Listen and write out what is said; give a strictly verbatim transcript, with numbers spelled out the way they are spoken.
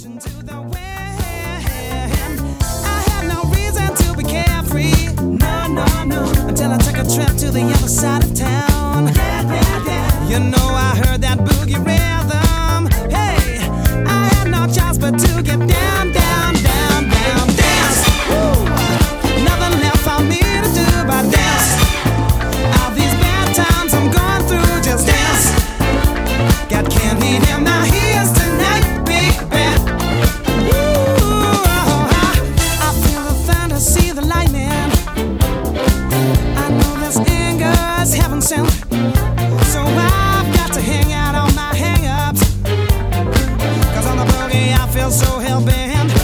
Listen to the wind. I had no reason to be carefree. No, no, no. Until I took a trip to the other side of town. Yeah, yeah, yeah. You know I heard that boogie rhythm. Hey, I had no choice but to get down, down, down, down, dance. Woo. Nothing left for me to do but dance. All these bad times I'm going through, just dance. Got candy in my ears tonight, baby. Ooh, I, I feel the thunder, see the lightning. I know this anger's heaven sent. So I've got to hang out on my hang-ups. Cause on the boogie I feel so hell-bent.